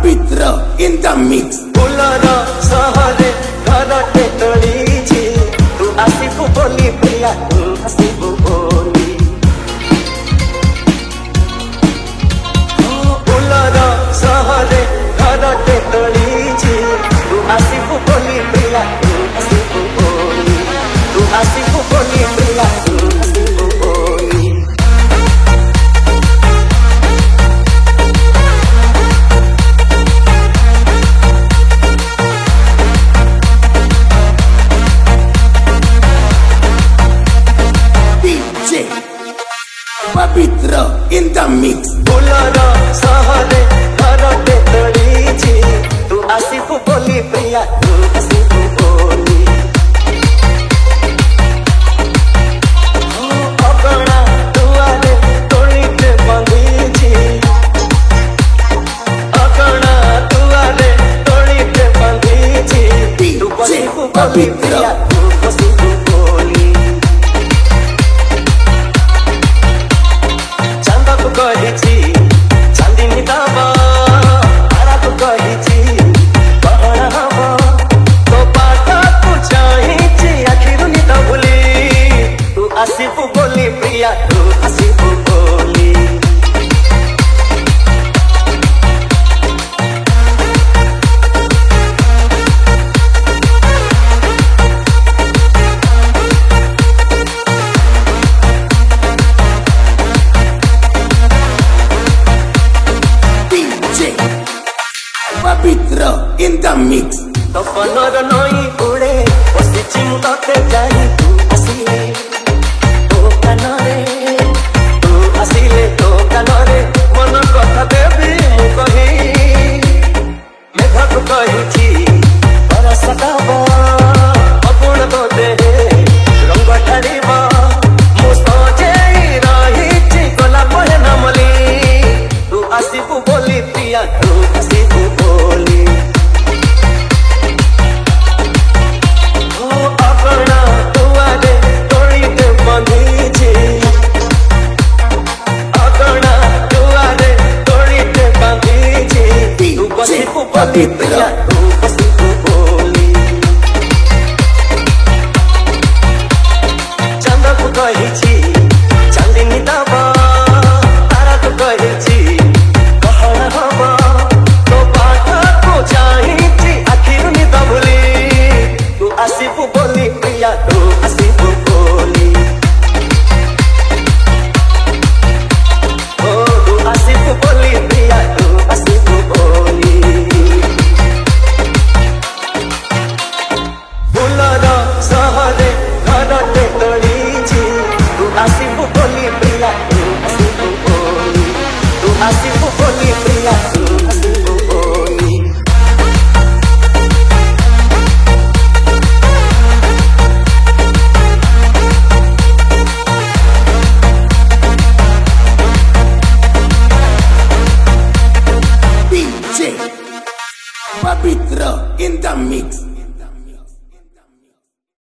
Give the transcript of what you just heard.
पवित्र in the mix. Fuller सहरे घरटे तोलिछि तू आसिबु बोली प्रिया तू आसिबु बोली फुलर सहरे घरटे तोलिछि तू आसिबु बोली प्रिया तू आसिबु बोली तू आसिबु बोली प्रिया तू आसिबु बोली पवित्र in the mix. फुलर सहरे घरटे तोलिछि तू आसिबु बोली प्रिया तू आसिबु बोली अगणा दुआरे तोलिते बंधिछि अगणा दुआरे तोलिते बंधिछि तू आसिबु बोली प्रिया तू आसिबु बोली कहिछि चांदिनी दाबा तारा को कहिछि कण हब तो पाठ को चाहिछि आखिर नित भूली तू आसिबु बोली प्रिया तू आसिबु बोली पवित्र in the mix. तो पनर नई उड़े बसिछि मु तते जाई तू आसिले तो कानरे तू आसिले तो कानरे मन कथा देबी मु कहि मेघ को कहिछि बरस दाबा अपुण तो दे रंग ठाड़ीबा मु सजेई रहिछि गला पहे नामली तू आसिबु बोली प्रिया तू आसिबु बोली अगणा दुआरे तोलिते बंधिछि अगणा दुआरे तोलिते बंधिछि तू आसिबु बोली प्रिया तू आसिबु बोली चांद को कहिछि चांदिनी दाबा तारा को कहिछि कण हब तो पाठ को चाहिछि आखिर नित भूली तू आसिबु बोली प्रिया तू आसिबु